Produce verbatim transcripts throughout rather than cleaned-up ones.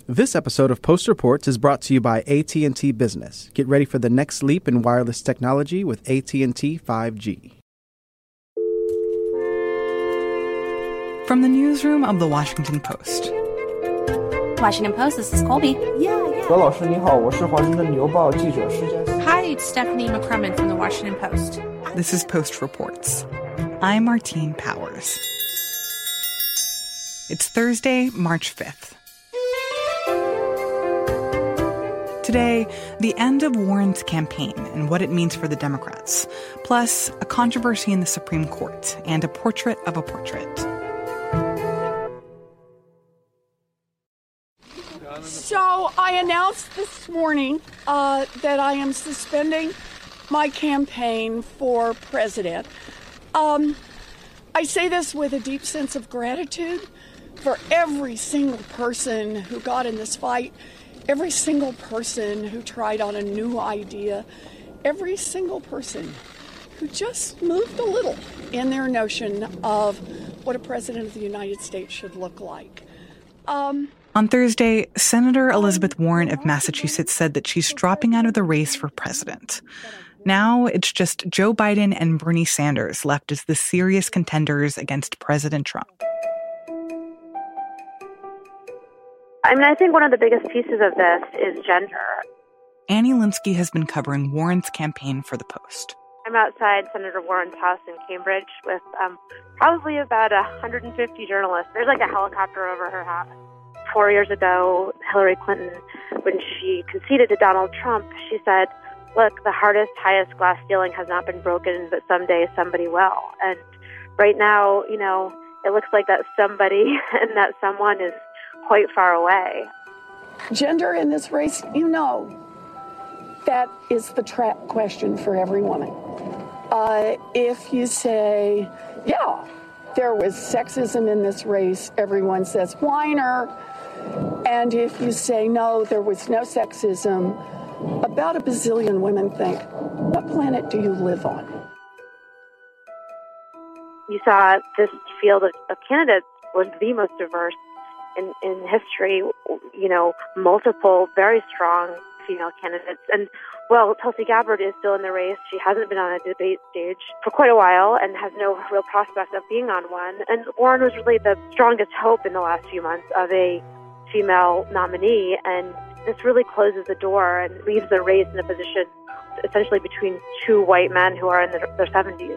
This episode of Post Reports is brought to you by A T and T Business. Get ready for the next leap in wireless technology with A T and T five G. From the newsroom of The Washington Post. Washington Post, this is Colby. Yeah, yeah. 何老师你好，我是华盛顿邮报记者施佳。 Hi, it's Stephanie McCrumman from The Washington Post. This is Post Reports. I'm Martine Powers. It's Thursday, March fifth. Today, the end of Warren's campaign and what it means for the Democrats, plus a controversy in the Supreme Court and a portrait of a portrait. So I announced this morning uh, that I am suspending my campaign for president. Um, I say this with a deep sense of gratitude for every single person who got in this fight, every single person who tried on a new idea, every single person who just moved a little in their notion of what a president of the United States should look like. Um, On Thursday, Senator Elizabeth Warren of Massachusetts said that she's dropping out of the race for president. Now it's just Joe Biden and Bernie Sanders left as the serious contenders against President Trump. I mean, I think one of the biggest pieces of this is gender. Annie Linsky has been covering Warren's campaign for the Post. I'm outside Senator Warren's house in Cambridge with um, probably about one hundred fifty journalists. There's like a helicopter over her house. Four years ago, Hillary Clinton, when she conceded to Donald Trump, she said, look, the hardest, highest glass ceiling has not been broken, but someday somebody will. And right now, you know, it looks like that somebody and that someone is quite far away. Gender in this race, you know, that is the trap question for every woman. Uh, if you say, yeah, there was sexism in this race, everyone says, whiner. And if you say, no, there was no sexism, about a bazillion women think, what planet do you live on? You saw this field of, of candidates was the most diverse in, in history, you know, multiple very strong female candidates. And, well, Tulsi Gabbard is still in the race. She hasn't been on a debate stage for quite a while and has no real prospect of being on one. And Warren was really the strongest hope in the last few months of a female nominee. And this really closes the door and leaves the race in a position essentially between two white men who are in their, their seventies.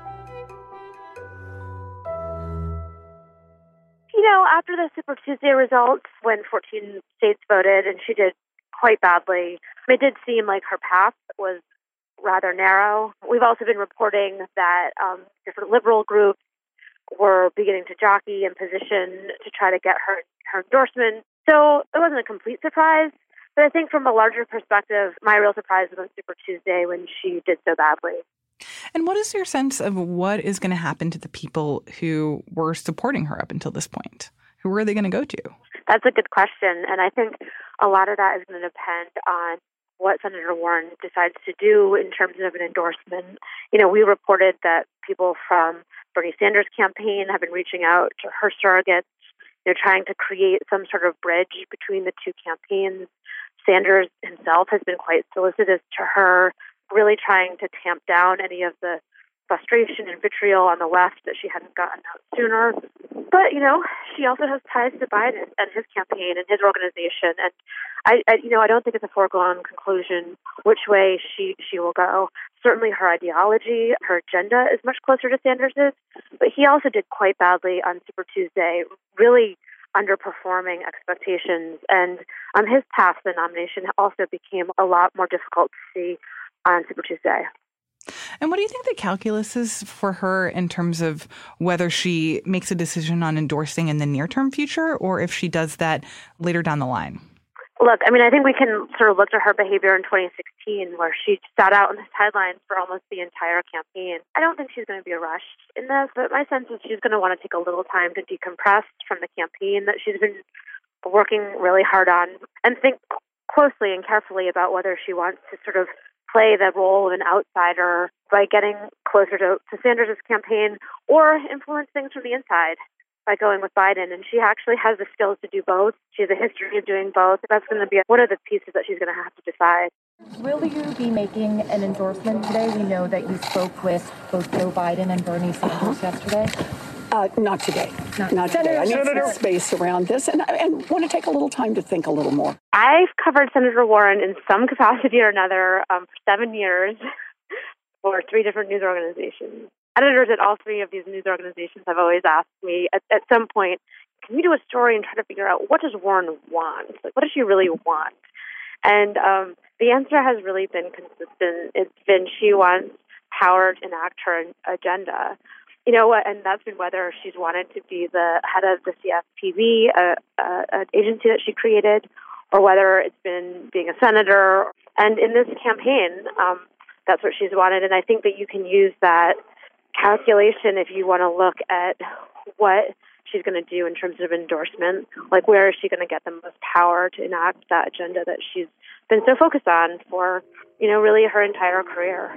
You know, after the Super Tuesday results, when fourteen states voted and she did quite badly, it did seem like her path was rather narrow. We've also been reporting that um, different liberal groups were beginning to jockey and position to try to get her, her endorsement. So it wasn't a complete surprise. But I think from a larger perspective, my real surprise was on Super Tuesday when she did so badly. And what is your sense of what is going to happen to the people who were supporting her up until this point? Who are they going to go to? That's a good question. And I think a lot of that is going to depend on what Senator Warren decides to do in terms of an endorsement. You know, we reported that people from Bernie Sanders' campaign have been reaching out to her surrogates, you know, trying to create some sort of bridge between the two campaigns. Sanders himself has been quite solicitous to her, really trying to tamp down any of the frustration and vitriol on the left that she hadn't gotten out sooner. But, you know, she also has ties to Biden and his campaign and his organization. And, I, I you know, I don't think it's a foregone conclusion which way she, she will go. Certainly her ideology, her agenda is much closer to Sanders's, but he also did quite badly on Super Tuesday, really underperforming expectations. And um, his path to the nomination also became a lot more difficult to see on Super Tuesday. And what do you think the calculus is for her in terms of whether she makes a decision on endorsing in the near-term future or if she does that later down the line? Look, I mean, I think we can sort of look to her behavior in twenty sixteen where she sat out on the sidelines for almost the entire campaign. I don't think she's going to be rushed in this, but my sense is she's going to want to take a little time to decompress from the campaign that she's been working really hard on and think closely and carefully about whether she wants to sort of play the role of an outsider by getting closer to, to Sanders' campaign or influence things from the inside. by going with Biden. And she actually has the skills to do both. She has a history of doing both. That's going to be one of the pieces that she's going to have to decide. Will you be making an endorsement today? We know that you spoke with both Joe Biden and Bernie Sanders yesterday. Uh, not today. Not, not today. I need Senator. some space around this and, and want to take a little time to think a little more. I've covered Senator Warren in some capacity or another um, for seven years for three different news organizations. Editors at all three of these news organizations have always asked me at, at some point, can we do a story and try to figure out what does Warren want? Like, what does she really want? And um, the answer has really been consistent. It's been she wants power to enact her agenda. You know what? And that's been whether she's wanted to be the head of the C F P B, a, a, an agency that she created, or whether it's been being a senator. And in this campaign, um, that's what she's wanted. And I think that you can use that calculation if you want to look at what she's going to do in terms of endorsement. Like, where is she going to get the most power to enact that agenda that she's been so focused on for, you know, really her entire career.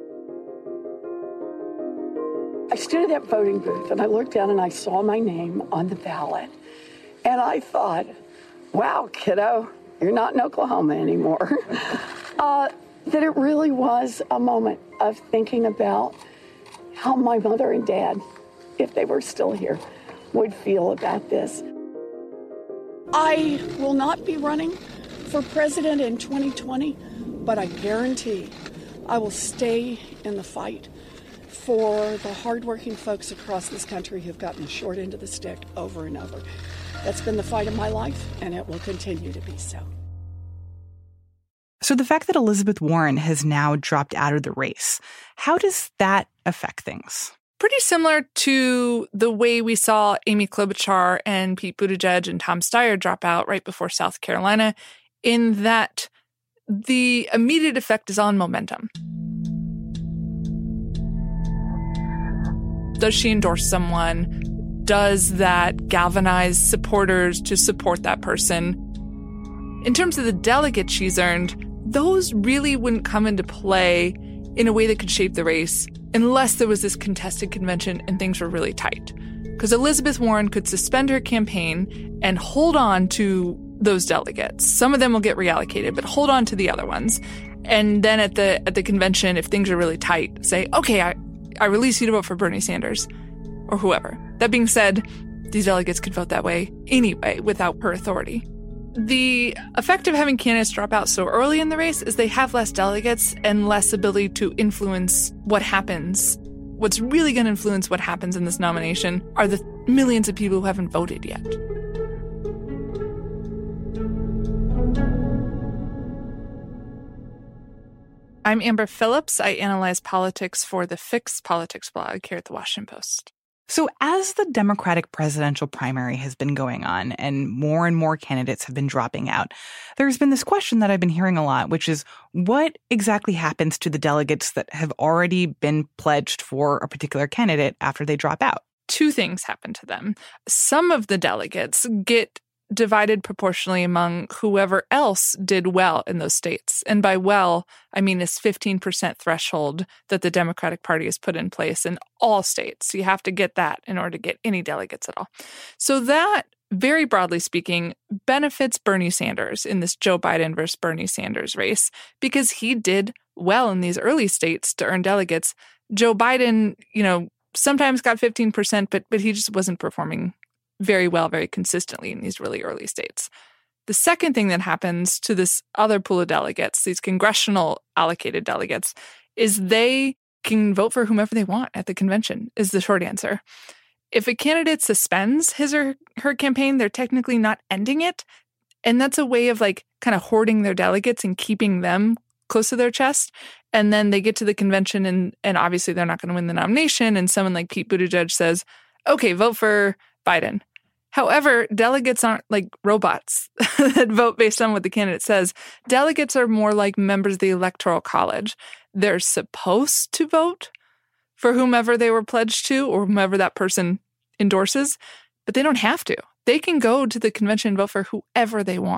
I stood at that voting booth and I looked down and I saw my name on the ballot. And I thought, wow, kiddo, you're not in Oklahoma anymore. uh, that it really was a moment of thinking about how my mother and dad, if they were still here, would feel about this. I will not be running for president in twenty twenty, but I guarantee I will stay in the fight for the hardworking folks across this country who've gotten the short end of the stick over and over. That's been the fight of my life, and it will continue to be so. So the fact that Elizabeth Warren has now dropped out of the race, how does that affect things? Pretty similar to the way we saw Amy Klobuchar and Pete Buttigieg and Tom Steyer drop out right before South Carolina, in that the immediate effect is on momentum. Does she endorse someone? Does that galvanize supporters to support that person? In terms of the delegates she's earned, those really wouldn't come into play in a way that could shape the race unless there was this contested convention and things were really tight. Because Elizabeth Warren could suspend her campaign and hold on to those delegates. Some of them will get reallocated, but hold on to the other ones. And then at the at the convention, if things are really tight, say, okay, I, I release you to vote for Bernie Sanders or whoever. That being said, these delegates could vote that way anyway without her authority. The effect of having candidates drop out so early in the race is they have less delegates and less ability to influence what happens. What's really going to influence what happens in this nomination are the millions of people who haven't voted yet. I'm Amber Phillips. I analyze politics for the Fix Politics blog here at The Washington Post. So as the Democratic presidential primary has been going on and more and more candidates have been dropping out, there's been this question that I've been hearing a lot, which is what exactly happens to the delegates that have already been pledged for a particular candidate after they drop out? Two things happen to them. Some of the delegates get divided proportionally among whoever else did well in those states. And by well, I mean this fifteen percent threshold that the Democratic Party has put in place in all states. You have to get that in order to get any delegates at all. So that, very broadly speaking, benefits Bernie Sanders in this Joe Biden versus Bernie Sanders race because he did well in these early states to earn delegates. Joe Biden, you know, sometimes got fifteen percent, but but he just wasn't performing very well, very consistently in these really early states. The second thing that happens to this other pool of delegates, these congressional allocated delegates, is they can vote for whomever they want at the convention, is the short answer. If a candidate suspends his or her campaign, they're technically not ending it. And that's a way of like kind of hoarding their delegates and keeping them close to their chest. And then they get to the convention and, and obviously they're not going to win the nomination. And someone like Pete Buttigieg says, okay, vote for Biden. However, delegates aren't like robots that vote based on what the candidate says. Delegates are more like members of the Electoral College. They're supposed to vote for whomever they were pledged to or whomever that person endorses, but they don't have to. They can go to the convention and vote for whoever they want.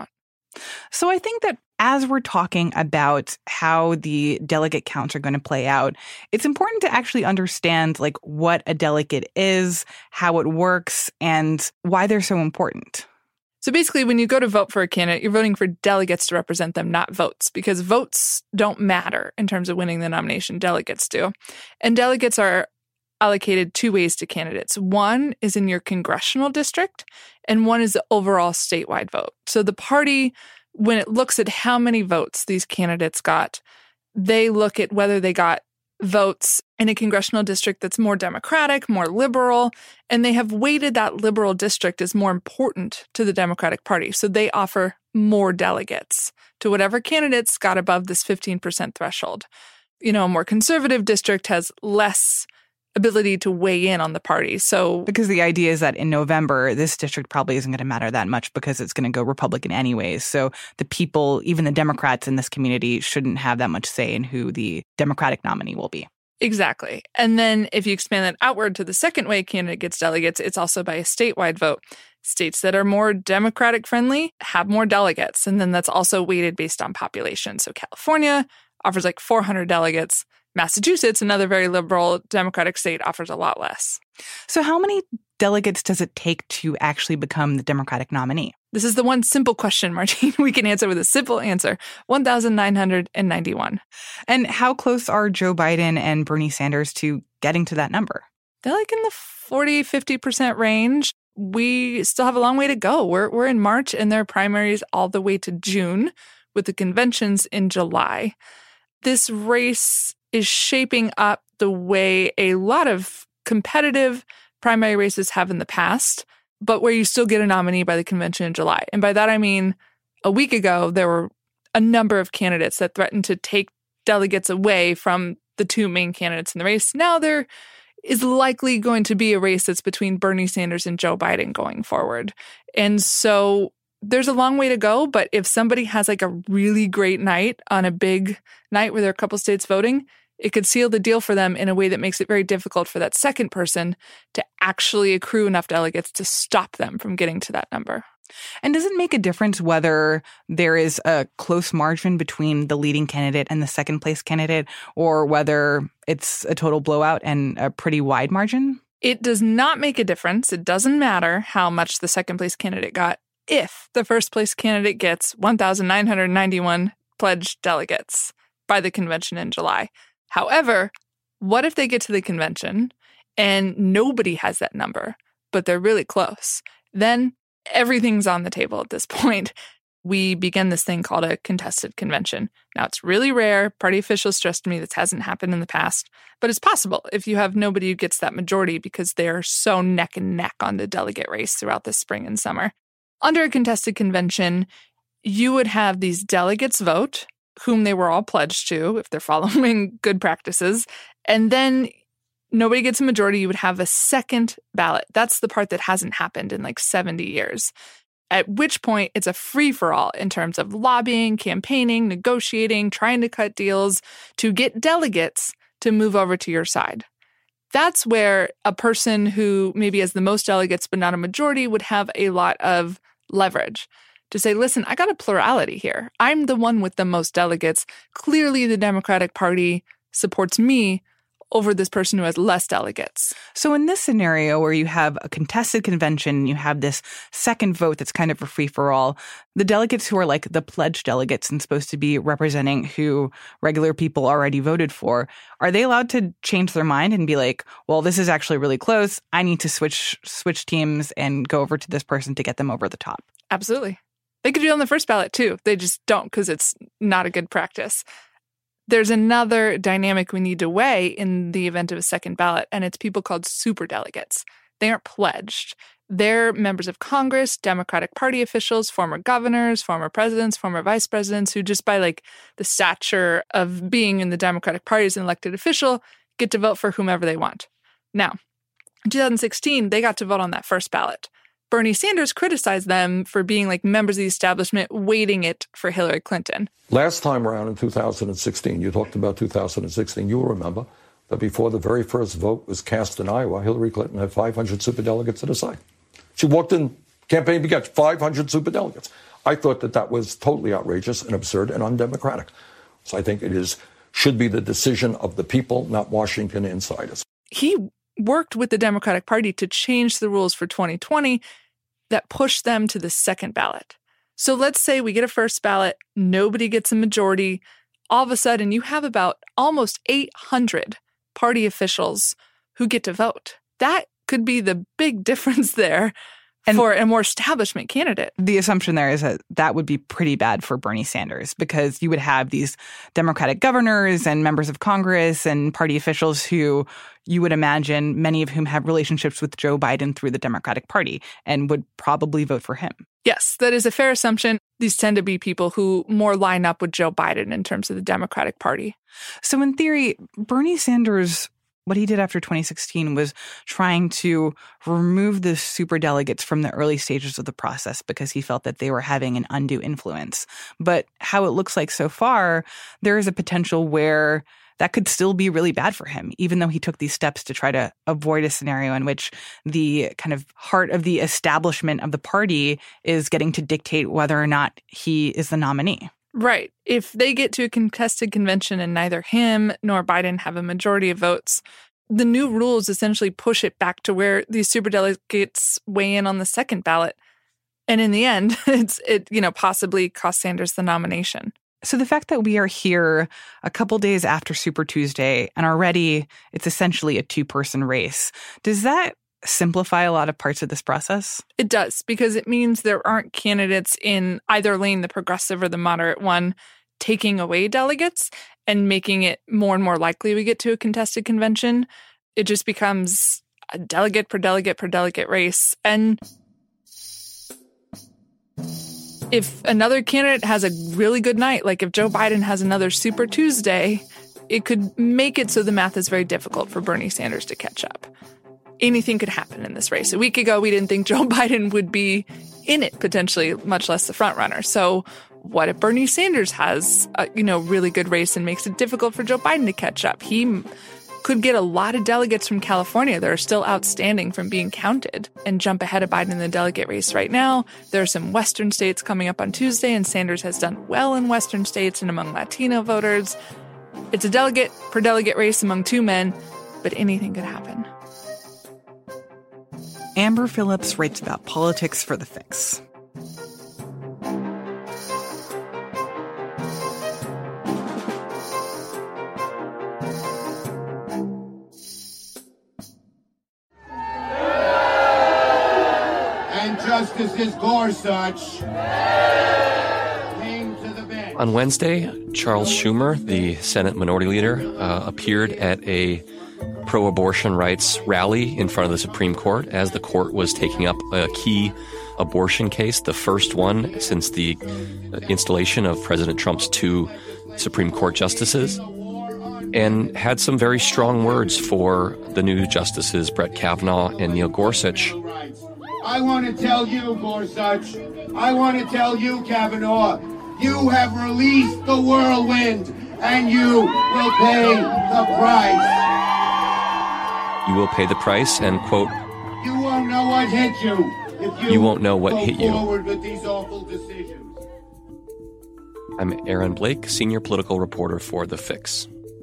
So I think that as we're talking about how the delegate counts are going to play out, it's important to actually understand like what a delegate is, how it works, and why they're so important. So basically, when you go to vote for a candidate, you're voting for delegates to represent them, not votes, because votes don't matter in terms of winning the nomination. Delegates do. And delegates are allocated two ways to candidates. One is in your congressional district, and one is the overall statewide vote. So the party, when it looks at how many votes these candidates got, they look at whether they got votes in a congressional district that's more Democratic, more liberal, and they have weighted that liberal district as more important to the Democratic Party. So they offer more delegates to whatever candidates got above this fifteen percent threshold. You know, a more conservative district has less ability to weigh in on the party. So because the idea is that in November, this district probably isn't going to matter that much because it's going to go Republican anyways. So the people, even the Democrats in this community, shouldn't have that much say in who the Democratic nominee will be. Exactly. And then if you expand that outward to the second way candidate gets delegates, it's also by a statewide vote. States that are more Democratic friendly have more delegates. And then that's also weighted based on population. So California offers like four hundred delegates. Massachusetts, another very liberal Democratic state, offers a lot less. So how many delegates does it take to actually become the Democratic nominee? This is the one simple question, Martine, we can answer with a simple answer. one thousand nine hundred ninety-one. And how close are Joe Biden and Bernie Sanders to getting to that number? They're like in the forty, fifty percent range. We still have a long way to go. We're, we're in March, and there are primaries all the way to June, with the conventions in July. This race is shaping up the way a lot of competitive primary races have in the past, but where you still get a nominee by the convention in July. And by that, I mean, a week ago, there were a number of candidates that threatened to take delegates away from the two main candidates in the race. Now there is likely going to be a race that's between Bernie Sanders and Joe Biden going forward. And so there's a long way to go, but if somebody has like a really great night on a big night where there are a couple states voting, it could seal the deal for them in a way that makes it very difficult for that second person to actually accrue enough delegates to stop them from getting to that number. And does it make a difference whether there is a close margin between the leading candidate and the second place candidate, or whether it's a total blowout and a pretty wide margin? It does not make a difference. It doesn't matter how much the second place candidate got if the first place candidate gets one thousand nine hundred ninety-one pledged delegates by the convention in July. However, what if they get to the convention and nobody has that number, but they're really close? Then everything's on the table at this point. We begin this thing called a contested convention. Now, it's really rare. Party officials stressed to me this hasn't happened in the past, but it's possible if you have nobody who gets that majority because they're so neck and neck on the delegate race throughout the spring and summer. Under a contested convention, you would have these delegates vote, whom they were all pledged to, if they're following good practices. And then nobody gets a majority. You would have a second ballot. That's the part that hasn't happened in like seventy years. At which point, it's a free-for-all in terms of lobbying, campaigning, negotiating, trying to cut deals to get delegates to move over to your side. That's where a person who maybe has the most delegates but not a majority would have a lot of leverage to say, listen, I got a plurality here. I'm the one with the most delegates. Clearly, the Democratic Party supports me over this person who has less delegates. So in this scenario where you have a contested convention, you have this second vote that's kind of a free-for-all, the delegates who are like the pledged delegates and supposed to be representing who regular people already voted for, are they allowed to change their mind and be like, well, this is actually really close. I need to switch switch teams and go over to this person to get them over the top? Absolutely. They could do it on the first ballot, too. They just don't because it's not a good practice. There's another dynamic we need to weigh in the event of a second ballot, and it's people called superdelegates. They aren't pledged. They're members of Congress, Democratic Party officials, former governors, former presidents, former vice presidents, who just by like the stature of being in the Democratic Party as an elected official get to vote for whomever they want. Now, in two thousand sixteen, they got to vote on that first ballot. Bernie Sanders criticized them for being like members of the establishment waiting it for Hillary Clinton. Last time around in two thousand sixteen, you talked about two thousand sixteen, you'll remember that before the very first vote was cast in Iowa, Hillary Clinton had five hundred superdelegates at her side. She walked in, campaign began, five hundred superdelegates. I thought that that was totally outrageous and absurd and undemocratic. So I think it is should be the decision of the people, not Washington insiders. He worked with the Democratic Party to change the rules for twenty twenty that pushed them to the second ballot. So let's say we get a first ballot, nobody gets a majority. All of a sudden, you have about almost eight hundred party officials who get to vote. That could be the big difference there and for a more establishment candidate. The assumption there is that that would be pretty bad for Bernie Sanders because you would have these Democratic governors and members of Congress and party officials who you would imagine many of whom have relationships with Joe Biden through the Democratic Party and would probably vote for him. Yes, that is a fair assumption. These tend to be people who more line up with Joe Biden in terms of the Democratic Party. So in theory, Bernie Sanders, what he did after twenty sixteen was trying to remove the superdelegates from the early stages of the process because he felt that they were having an undue influence. But how it looks like so far, there is a potential where that could still be really bad for him, even though he took these steps to try to avoid a scenario in which the kind of heart of the establishment of the party is getting to dictate whether or not he is the nominee. Right. If they get to a contested convention and neither him nor Biden have a majority of votes, the new rules essentially push it back to where these superdelegates weigh in on the second ballot. And in the end, it's it you know possibly cost Sanders the nomination. So the fact that we are here a couple days after Super Tuesday and already it's essentially a two-person race, does that simplify a lot of parts of this process? It does, because it means there aren't candidates in either lane, the progressive or the moderate one, taking away delegates and making it more and more likely we get to a contested convention. It just becomes a delegate per delegate per delegate race. And if another candidate has a really good night, like if Joe Biden has another Super Tuesday, it could make it so the math is very difficult for Bernie Sanders to catch up. Anything could happen in this race. A week ago, we didn't think Joe Biden would be in it, potentially, much less the front runner. So what if Bernie Sanders has a you know, really good race and makes it difficult for Joe Biden to catch up? He could get a lot of delegates from California that are still outstanding from being counted and jump ahead of Biden in the delegate race right now. There are some Western states coming up on Tuesday, and Sanders has done well in Western states and among Latino voters. It's a delegate per delegate race among two men, but anything could happen. Amber Phillips writes about politics for The Fix. And Justice Gorsuch came to the bench. On Wednesday, Charles Schumer, the Senate Minority Leader, uh, appeared at a pro-abortion rights rally in front of the Supreme Court as the court was taking up a key abortion case, the first one since the installation of President Trump's two Supreme Court justices, and had some very strong words for the new justices, Brett Kavanaugh and Neil Gorsuch. I want to tell you, Gorsuch, I want to tell you, Kavanaugh, you have released the whirlwind, and you will pay the price. You will pay the price, and, quote, you won't know what hit you if you, you won't know what go hit you. forward with these awful decisions. I'm Aaron Blake, senior political reporter for The Fix.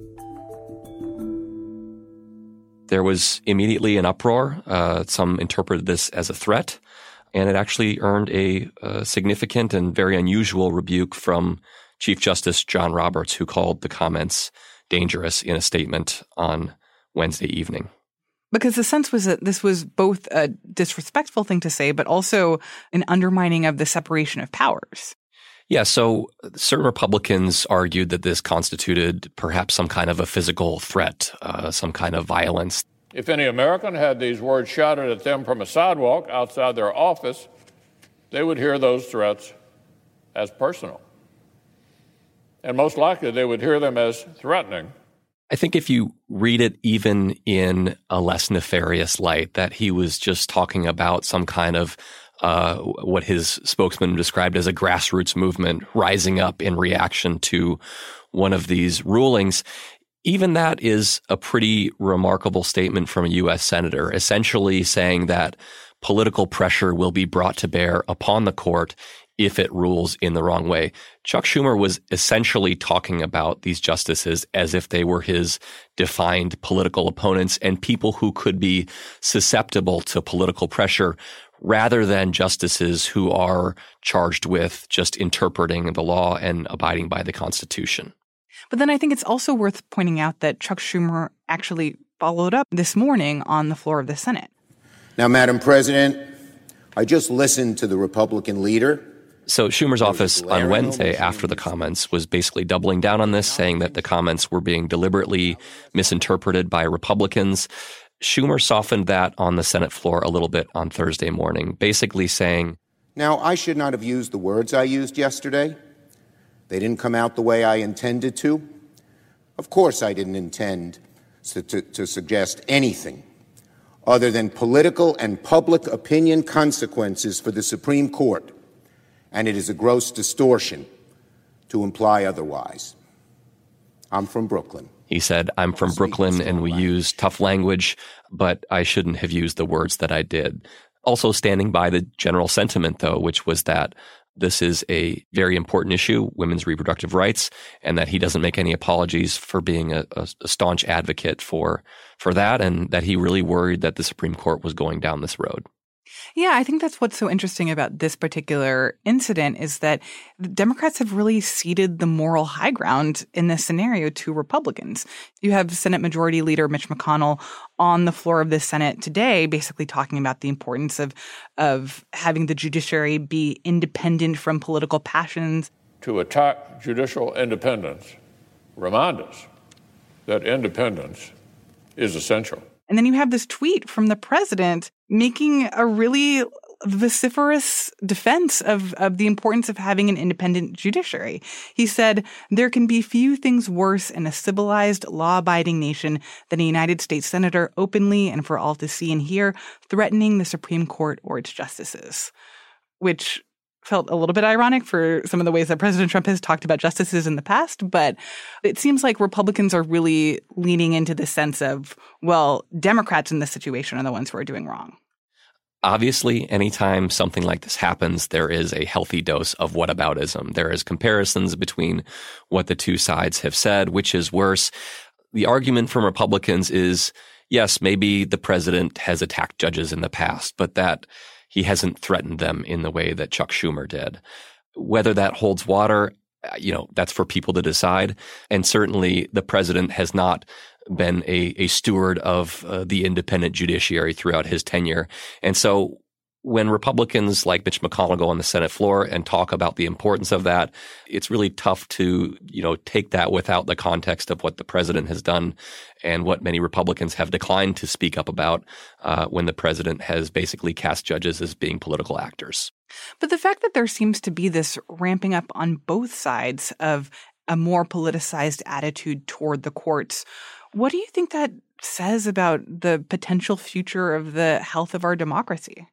There was immediately an uproar. Uh, some interpreted this as a threat, and it actually earned a, a significant and very unusual rebuke from Chief Justice John Roberts, who called the comments dangerous in a statement on Wednesday evening. Because the sense was that this was both a disrespectful thing to say, but also an undermining of the separation of powers. Yeah, so certain Republicans argued that this constituted perhaps some kind of a physical threat, uh, some kind of violence. If any American had these words shouted at them from a sidewalk outside their office, they would hear those threats as personal. And most likely they would hear them as threatening. I think if you read it even in a less nefarious light, that he was just talking about some kind of uh, what his spokesman described as a grassroots movement rising up in reaction to one of these rulings, even that is a pretty remarkable statement from a U S senator, essentially saying that political pressure will be brought to bear upon the court if it rules in the wrong way. Chuck Schumer was essentially talking about these justices as if they were his defined political opponents and people who could be susceptible to political pressure, rather than justices who are charged with just interpreting the law and abiding by the Constitution. But then I think it's also worth pointing out that Chuck Schumer actually followed up this morning on the floor of the Senate. Now, Madam President, I just listened to the Republican leader. So Schumer's office on Wednesday, after the comments, was basically doubling down on this, saying that the comments were being deliberately misinterpreted by Republicans. Schumer softened that on the Senate floor a little bit on Thursday morning, basically saying, Now, I should not have used the words I used yesterday. They didn't come out the way I intended to. Of course, I didn't intend to, to, to suggest anything other than political and public opinion consequences for the Supreme Court, and it is a gross distortion to imply otherwise. I'm from Brooklyn. He said, I'm from Brooklyn and we use tough language, but I shouldn't have used the words that I did. Also standing by the general sentiment, though, which was that this is a very important issue, women's reproductive rights, and that he doesn't make any apologies for being a, a, a staunch advocate for, for that, and that he really worried that the Supreme Court was going down this road. Yeah, I think that's what's so interesting about this particular incident is that the Democrats have really ceded the moral high ground in this scenario to Republicans. You have Senate Majority Leader Mitch McConnell on the floor of the Senate today basically talking about the importance of, of having the judiciary be independent from political passions. To attack judicial independence, remind us that independence is essential. And then you have this tweet from the president making a really vociferous defense of, of the importance of having an independent judiciary. He said, there can be few things worse in a civilized, law-abiding nation than a United States senator openly and for all to see and hear threatening the Supreme Court or its justices, which felt a little bit ironic for some of the ways that President Trump has talked about justices in the past. But it seems like Republicans are really leaning into the sense of, well, Democrats in this situation are the ones who are doing wrong. Obviously, anytime something like this happens, there is a healthy dose of whataboutism. There is comparisons between what the two sides have said, which is worse. The argument from Republicans is, yes, maybe the president has attacked judges in the past, but that he hasn't threatened them in the way that Chuck Schumer did. Whether that holds water, you know, that's for people to decide. And certainly the president has not been a, a steward of uh, the independent judiciary throughout his tenure. And so when Republicans like Mitch McConnell go on the Senate floor and talk about the importance of that, it's really tough to, you know, take that without the context of what the president has done and what many Republicans have declined to speak up about uh, when the president has basically cast judges as being political actors. But the fact that there seems to be this ramping up on both sides of a more politicized attitude toward the courts, what do you think that says about the potential future of the health of our democracy?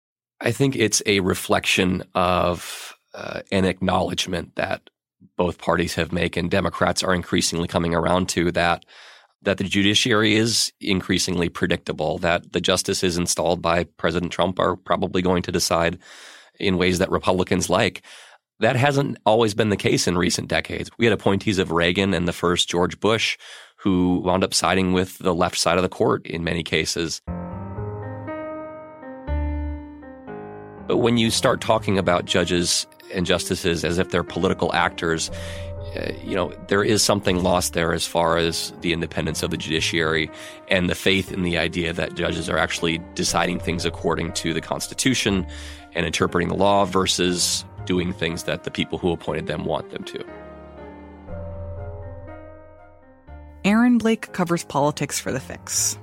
I think it's a reflection of uh, an acknowledgement that both parties have made, and Democrats are increasingly coming around to that, that the judiciary is increasingly predictable, that the justices installed by President Trump are probably going to decide in ways that Republicans like. That hasn't always been the case in recent decades. We had appointees of Reagan and the first George Bush who wound up siding with the left side of the court in many cases. But when you start talking about judges and justices as if they're political actors, uh, you know, there is something lost there as far as the independence of the judiciary and the faith in the idea that judges are actually deciding things according to the Constitution and interpreting the law versus doing things that the people who appointed them want them to. Aaron Blake covers politics for The Fix.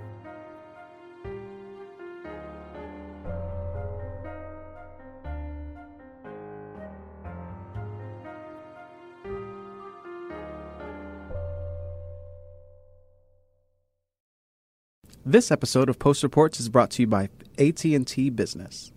This episode of Post Reports is brought to you by A T and T Business.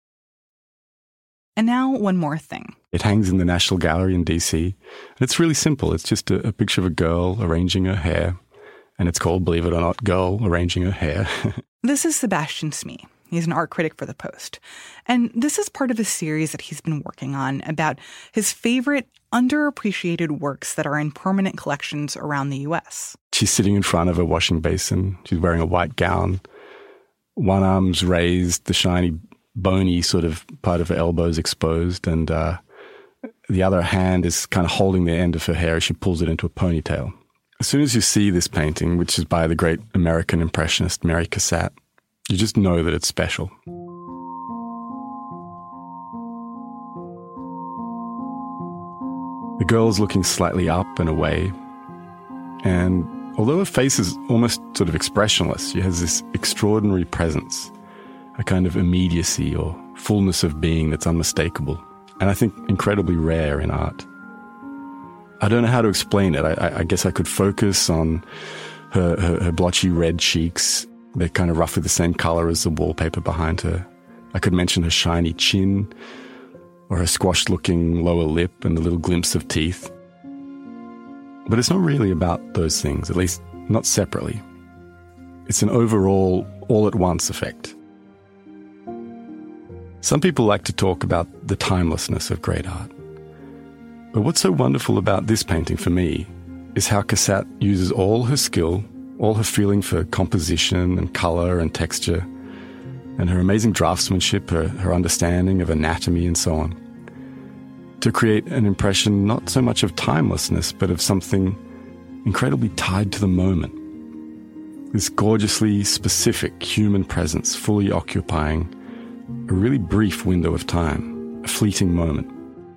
And now one more thing. It hangs in the National Gallery in D C. And it's really simple. It's just a, a picture of a girl arranging her hair. And it's called, believe it or not, Girl Arranging Her Hair. This is Sebastian Smee. He's an art critic for The Post. And this is part of a series that he's been working on about his favorite underappreciated works that are in permanent collections around the U S. She's sitting in front of a washing basin. She's wearing a white gown. One arm's raised, the shiny, bony sort of part of her elbow is exposed, and uh, the other hand is kind of holding the end of her hair as she pulls it into a ponytail. As soon as you see this painting, which is by the great American impressionist Mary Cassatt, you just know that it's special. The girl is looking slightly up and away, and although her face is almost sort of expressionless, she has this extraordinary presence, a kind of immediacy or fullness of being that's unmistakable, and I think incredibly rare in art. I don't know how to explain it. I, I guess I could focus on her, her, her blotchy red cheeks. They're kind of roughly the same color as the wallpaper behind her. I could mention her shiny chin, or her squashed-looking lower lip and a little glimpse of teeth. But it's not really about those things, at least not separately. It's an overall, all-at-once effect. Some people like to talk about the timelessness of great art. But what's so wonderful about this painting for me is how Cassatt uses all her skill, all her feeling for composition and color and texture, and her amazing draftsmanship, her, her understanding of anatomy and so on, to create an impression not so much of timelessness, but of something incredibly tied to the moment. This gorgeously specific human presence fully occupying a really brief window of time, a fleeting moment.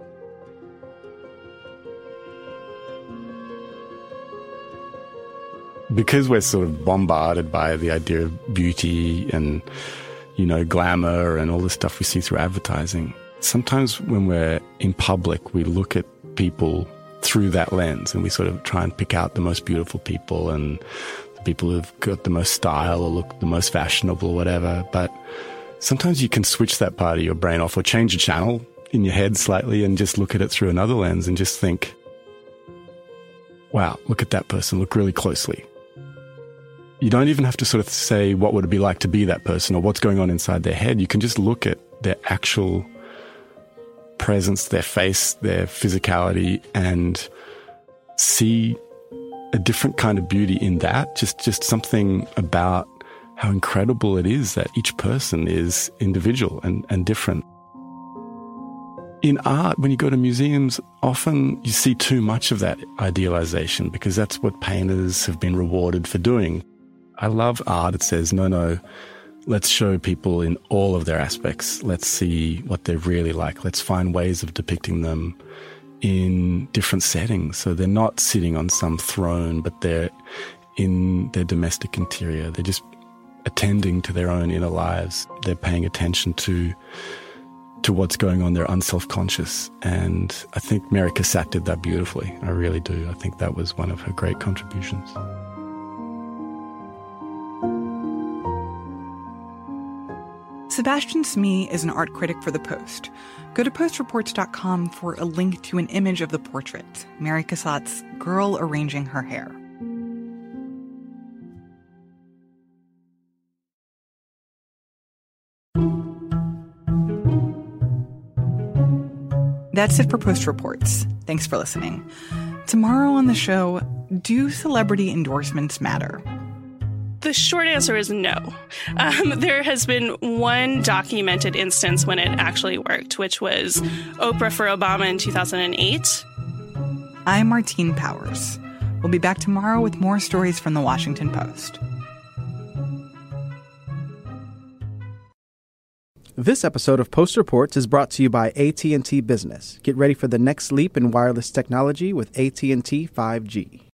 Because we're sort of bombarded by the idea of beauty and, you know, glamour and all the stuff we see through advertising, sometimes when we're in public, we look at people through that lens and we sort of try and pick out the most beautiful people and the people who've got the most style or look the most fashionable or whatever. But sometimes you can switch that part of your brain off or change a channel in your head slightly and just look at it through another lens and just think, wow, look at that person, look really closely. You don't even have to sort of say what would it be like to be that person or what's going on inside their head. You can just look at their actual presence, their face, their physicality, and see a different kind of beauty in that. Just, just something about how incredible it is that each person is individual and, and different. In art, when you go to museums, often you see too much of that idealization because that's what painters have been rewarded for doing. I love art. It says, no, no, let's show people in all of their aspects. Let's see what they're really like. Let's find ways of depicting them in different settings. So they're not sitting on some throne, but they're in their domestic interior. They're just attending to their own inner lives. They're paying attention to to what's going on. They're unself-conscious. And I think Mary Cassatt did that beautifully. I really do. I think that was one of her great contributions. Sebastian Smee is an art critic for The Post. Go to post reports dot com for a link to an image of the portrait, Mary Cassatt's Girl Arranging Her Hair. That's it for Post Reports. Thanks for listening. Tomorrow on the show, do celebrity endorsements matter? The short answer is no. Um, there has been one documented instance when it actually worked, which was Oprah for Obama in two thousand eight. I'm Martine Powers. We'll be back tomorrow with more stories from The Washington Post. This episode of Post Reports is brought to you by A T and T Business. Get ready for the next leap in wireless technology with A T and T five G.